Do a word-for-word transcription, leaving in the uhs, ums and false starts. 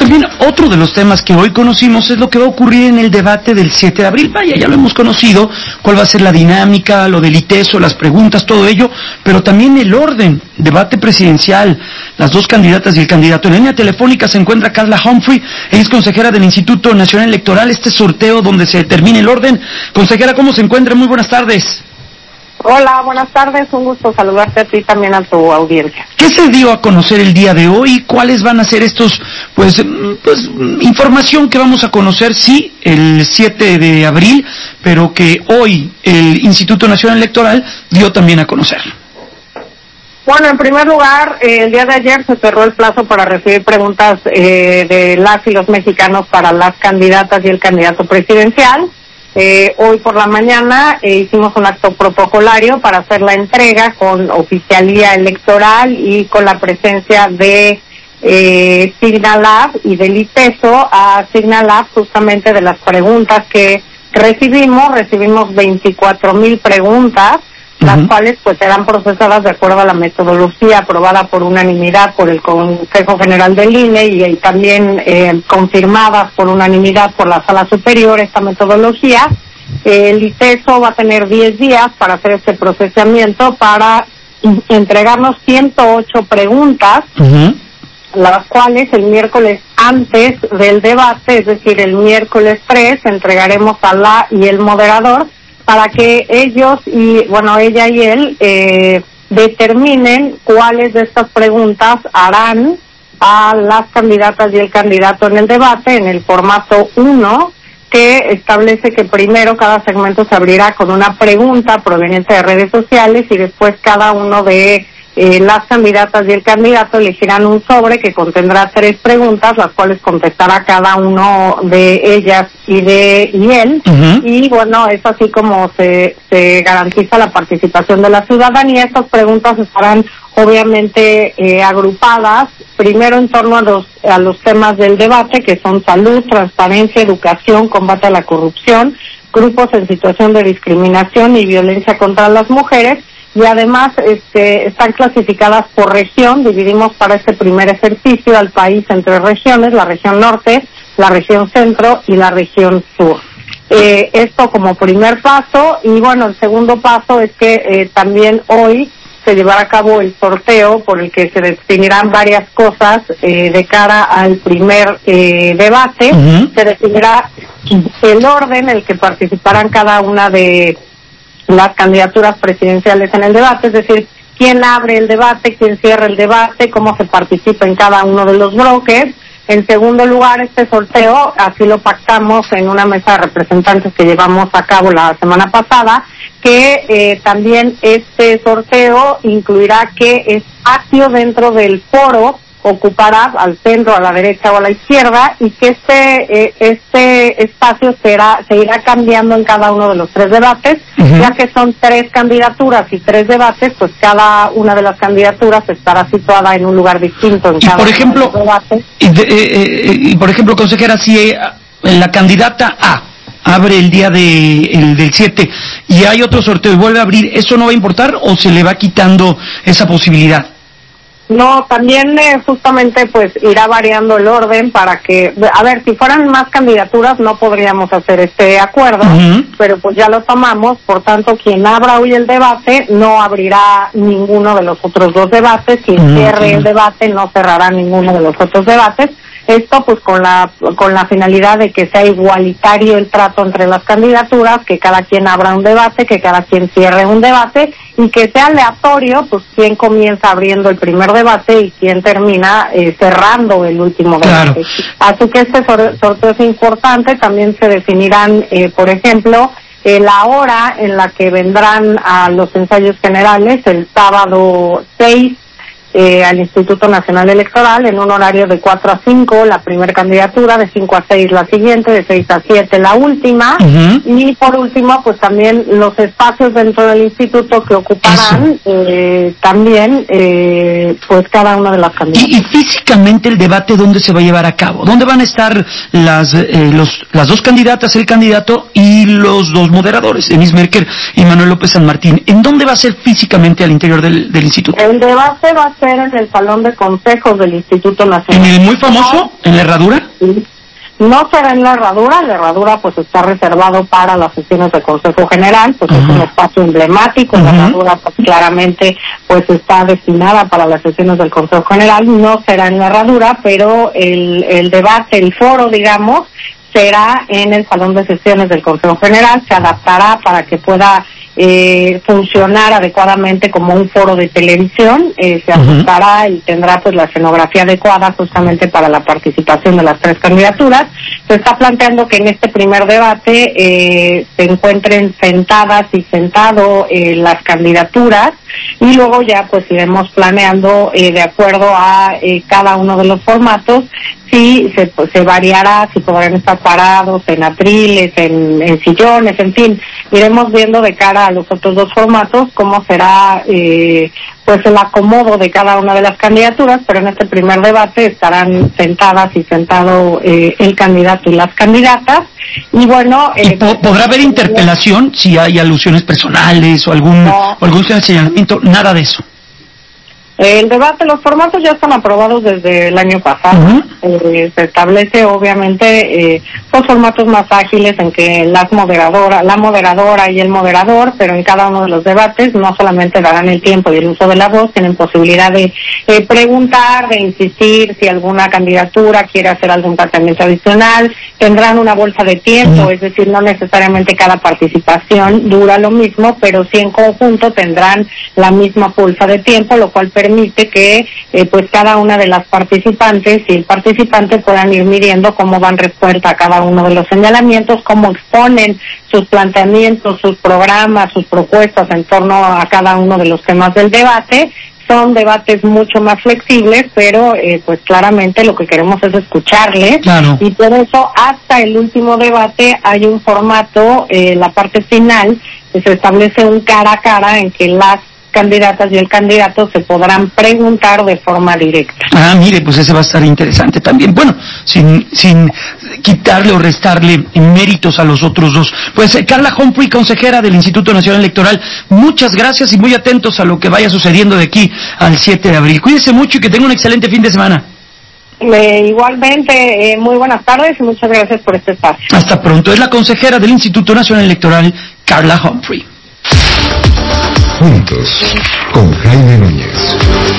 Pues bien, otro de los temas que hoy conocimos es lo que va a ocurrir en el debate del siete de abril. Vaya, ya lo hemos conocido, cuál va a ser la dinámica, lo del ITESO, las preguntas, todo ello, pero también el orden, debate presidencial, las dos candidatas y el candidato. En línea telefónica se encuentra Carla Humphrey, ella es consejera del Instituto Nacional Electoral, este sorteo donde se determina el orden. Consejera, ¿cómo se encuentra? Muy buenas tardes. Hola, buenas tardes, un gusto saludarte a ti y también a tu audiencia. ¿Qué se dio a conocer el día de hoy? ¿Cuáles van a ser estos, pues, pues, información que vamos a conocer, sí, el siete de abril, pero que hoy el Instituto Nacional Electoral dio también a conocer? Bueno, en primer lugar, eh, el día de ayer se cerró el plazo para recibir preguntas eh, de las y los mexicanos para las candidatas y el candidato presidencial. Eh, hoy por la mañana eh, hicimos un acto protocolario para hacer la entrega con oficialía electoral y con la presencia de eh, Signalab y del ITESO a Signalab justamente de las preguntas que recibimos. Recibimos veinticuatro mil preguntas, las uh-huh. cuales pues serán procesadas de acuerdo a la metodología aprobada por unanimidad por el Consejo General del I N E y, y también eh, confirmadas por unanimidad por la Sala Superior esta metodología. Eh, el ITESO va a tener diez días para hacer este procesamiento, para entregarnos ciento ocho preguntas, uh-huh. las cuales el miércoles antes del debate, es decir, el miércoles tres, entregaremos a la y el moderador para que ellos y, bueno, ella y él eh, determinen cuáles de estas preguntas harán a las candidatas y el candidato en el debate en el formato uno, que establece que primero cada segmento se abrirá con una pregunta proveniente de redes sociales y después cada uno de eh, las candidatas y el candidato elegirán un sobre que contendrá tres preguntas, las cuales contestará cada uno de ellas y de y él. Uh-huh. Y bueno, es así como se, se garantiza la participación de la ciudadanía. Estas preguntas estarán obviamente eh, agrupadas primero en torno a los a los temas del debate, que son salud, transparencia, educación, combate a la corrupción, grupos en situación de discriminación y violencia contra las mujeres. Y además este, están clasificadas por región. Dividimos para este primer ejercicio al país en tres regiones: la región norte, la región centro y la región sur. Eh, esto como primer paso. Y bueno, el segundo paso es que eh, también hoy se llevará a cabo el sorteo por el que se definirán varias cosas eh, de cara al primer eh, debate. Uh-huh. Se definirá el orden en el que participarán cada una de las candidaturas presidenciales en el debate, es decir, quién abre el debate, quién cierra el debate, cómo se participa en cada uno de los bloques. En segundo lugar, este sorteo, así lo pactamos en una mesa de representantes que llevamos a cabo la semana pasada, que eh, también este sorteo incluirá qué espacio dentro del foro ocupará, al centro, a la derecha o a la izquierda, y que este eh, este espacio será se irá cambiando en cada uno de los tres debates. Uh-huh. Ya que son tres candidaturas y tres debates, pues cada una de las candidaturas estará situada en un lugar distinto en y cada por ejemplo, uno de los debates. Y, de, eh, eh, y por ejemplo, consejera, si eh, la candidata A abre el día de el del siete y hay otro sorteo y vuelve a abrir, ¿eso no va a importar o se le va quitando esa posibilidad? No, también eh, justamente pues irá variando el orden para que, a ver, si fueran más candidaturas no podríamos hacer este acuerdo, uh-huh. pero pues ya lo tomamos. Por tanto, quien abra hoy el debate no abrirá ninguno de los otros dos debates, quien uh-huh. cierre el debate no cerrará ninguno de los otros debates. Esto pues con la con la finalidad de que sea igualitario el trato entre las candidaturas, que cada quien abra un debate, que cada quien cierre un debate y que sea aleatorio, pues quién comienza abriendo el primer debate y quién termina eh, cerrando el último debate. Claro. Así que este sor- sorteo es importante. También se definirán, eh, por ejemplo, eh, la hora en la que vendrán a los ensayos generales el sábado seis. Eh, al Instituto Nacional Electoral en un horario de cuatro a cinco la primera candidatura, de cinco a seis la siguiente, de seis a siete la última. Uh-huh. Y por último pues también los espacios dentro del instituto que ocuparán eh, también eh, pues cada una de las candidaturas. Y, y físicamente el debate, ¿dónde se va a llevar a cabo? ¿Dónde van a estar las eh, los las dos candidatas, el candidato y los dos moderadores, Denise Merker y Manuel López San Martín? ¿En dónde va a ser físicamente al interior del, del instituto? El debate va a ser en el Salón de Consejos del Instituto Nacional. ¿En el muy famoso? ¿En la Herradura? Sí. No será en la Herradura, la Herradura pues está reservado para las sesiones de Consejo General, pues uh-huh. es un espacio emblemático, uh-huh. la Herradura pues claramente pues está destinada para las sesiones del Consejo General, no será en la Herradura, pero el, el debate, el foro digamos, será en el Salón de Sesiones del Consejo General, se adaptará para que pueda eh, funcionar adecuadamente como un foro de televisión, eh, se ajustará uh-huh. y tendrá pues la escenografía adecuada justamente para la participación de las tres candidaturas. Se está planteando que en este primer debate eh, se encuentren sentadas y sentado eh, las candidaturas y luego ya pues iremos planeando eh, de acuerdo a eh, cada uno de los formatos si se, pues, se variará, si podrán estar parados en atriles, en, en sillones, en fin, iremos viendo de cara a los otros dos formatos cómo será eh, pues el acomodo de cada una de las candidaturas, pero en este primer debate estarán sentadas y sentado eh, el candidato y las candidatas. Y bueno, eh, ¿Y po- podrá haber interpelación si hay alusiones personales o algún no. o algún señalamiento? Nada de eso. El debate, los formatos ya están aprobados desde el año pasado. Uh-huh. Eh, se establece, obviamente, eh, los formatos más ágiles en que las moderadoras, la moderadora y el moderador, pero en cada uno de los debates no solamente darán el tiempo y el uso de la voz, tienen posibilidad de eh, preguntar, de insistir si alguna candidatura quiere hacer algún planteamiento adicional, tendrán una bolsa de tiempo, uh-huh. es decir, no necesariamente cada participación dura lo mismo, pero sí en conjunto tendrán la misma bolsa de tiempo, lo cual permite permite que eh, pues cada una de las participantes y el participante puedan ir midiendo cómo dan respuesta a cada uno de los señalamientos, cómo exponen sus planteamientos, sus programas, sus propuestas en torno a cada uno de los temas del debate. Son debates mucho más flexibles, pero eh, pues claramente lo que queremos es escucharles, claro. y por eso hasta el último debate hay un formato, eh, la parte final, que se establece un cara a cara en que las candidatas y el candidato se podrán preguntar de forma directa. Ah, mire, pues ese va a estar interesante también. Bueno, sin sin quitarle o restarle méritos a los otros dos. Pues eh, Carla Humphrey, consejera del Instituto Nacional Electoral, muchas gracias y muy atentos a lo que vaya sucediendo de aquí al siete de abril. Cuídese mucho y que tenga un excelente fin de semana. Eh, igualmente, eh, muy buenas tardes y muchas gracias por este espacio. Hasta pronto. Es la consejera del Instituto Nacional Electoral, Carla Humphrey. Juntos, con Jaime Núñez.